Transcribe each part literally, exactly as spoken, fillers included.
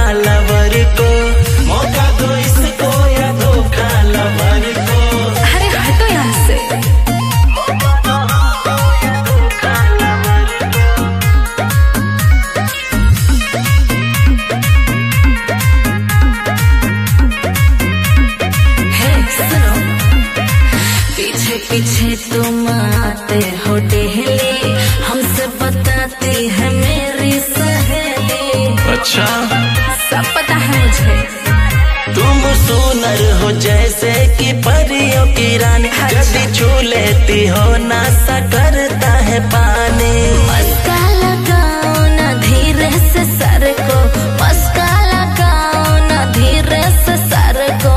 Lover को, मौका दो इसको या धोखा लवर को। अरे हटो यहाँ से। पीछे पीछे तुम आते हो डेली, हमसे बताती है मेरी सहेली। अच्छा सब पता है मुझे। तुम सुनर हो जैसे कि परियों की रानी, यदि छू लेती हो नशा करता है पानी। मस्का लगाओ ना धीरे से सर को, मस्का लगाओ ना धीरे से सर को।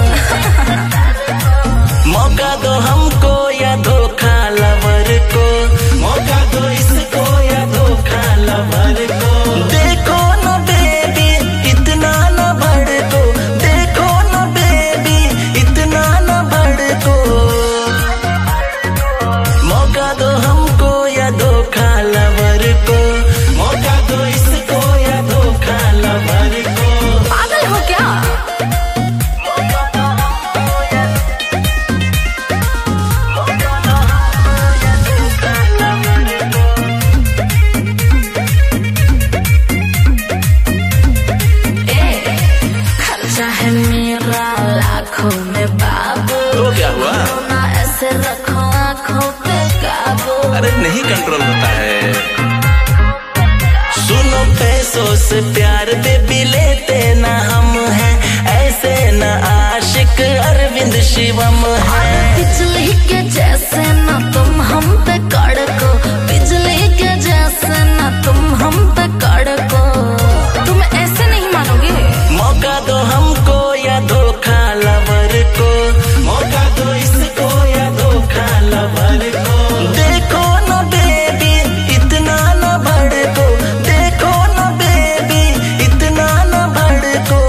मौका दो हमको या धोखा लवर को, मौका दो इसको या धोखा लवर को। देखो ना बेबी इतना ना भड़को, देखो ना बेबी इतना ना भड़को। मौका दो हमको या धोखा लवर को, मौका दो इसको या धोखा लवर को। पागल हो क्या? है मेरा लाखों में बाबू, तो क्या हुआ? ना ऐसे रखो आँखों पे काबू। अरे नहीं कंट्रोल होता है। सुनो पैसों से प्यार बेबी लेते ना हम हैं, ऐसे न आशिक अरविंद शिवम है। बिजली के जैसे ना तुम हम पे कड़को, बिजली के जैसे ना तुम हम पे कड़को। तुम ऐसे नहीं मानोगे। मौका दो हमको या धोखा लवर को, मौका दो इसको या धोखा लवर को। देखो ना बेबी इतना ना भड़को, देखो ना बेबी इतना ना भड़को।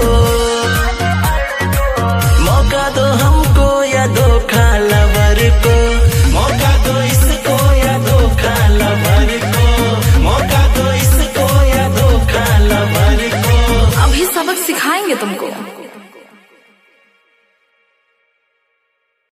मौका दो हमको या धोखा लवर को, मौका दो इसको या धोखा लवर को। मौका दो इसको या धोखा लवर को। अभी सबक सिखाएंगे तुमको।